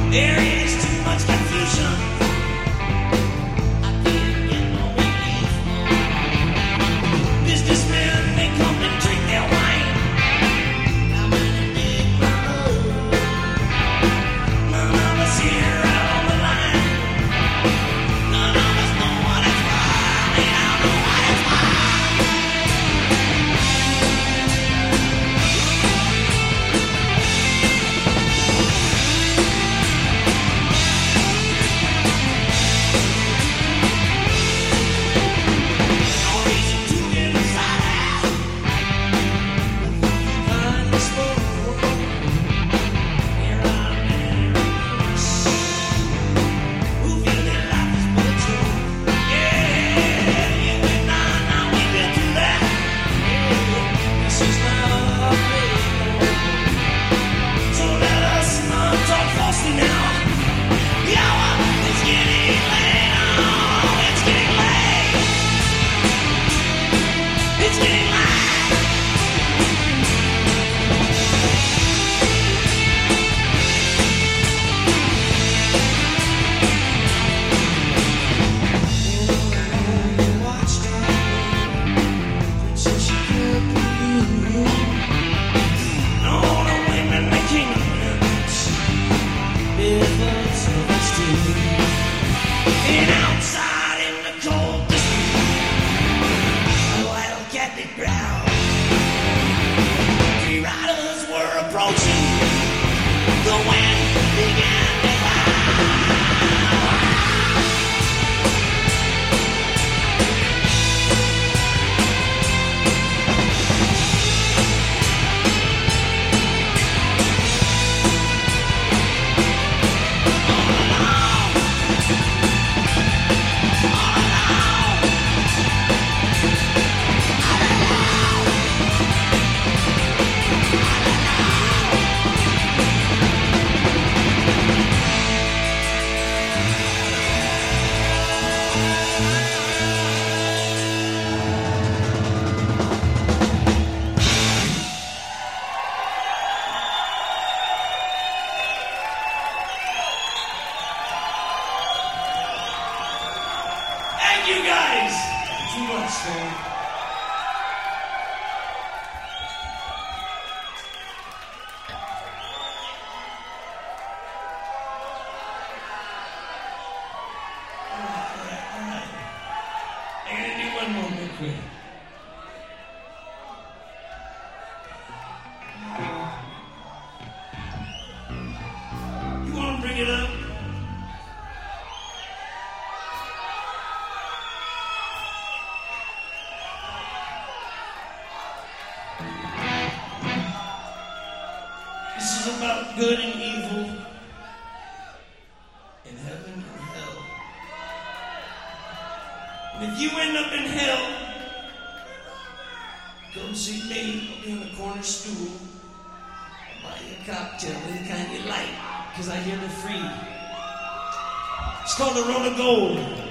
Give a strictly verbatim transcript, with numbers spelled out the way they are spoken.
There is too much confusion. I can't get no relief. Businessmen, they come and drink their wine. I'm in a big crowd. None of us here out on the line. None of us know what it's for. They don't know what it's for. And outside in the cold a wild captive ground, three riders were approaching. The wind began to you guys. Too much, man. All right, all right, all right. I'm gonna do one more real quick. You wanna bring it up? This is about good and evil, in heaven and hell. And if you end up in hell, come see me. I'll be on the corner stool. I'll buy you a cocktail, any kind you like, because I hear they're free. It's called the Road of Gold.